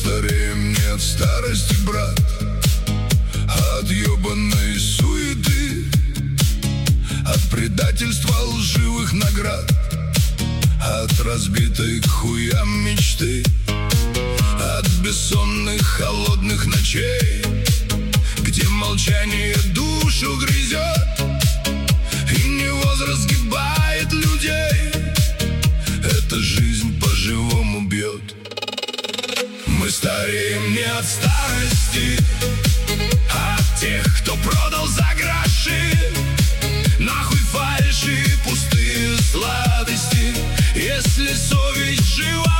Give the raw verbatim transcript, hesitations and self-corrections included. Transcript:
стареем не от старости, брат, а от ебаной суеты, от предательства лживых наград, от разбитой к хуям мечты, от бессонных холодных ночей, где молчание душу грызет, и не возраст сгибает людей. Эта жизнь по-живому бьет. Мы стареем не от старости, а от тех, кто продал за гроши нахуй фальши, пустые сладости. Если совесть жива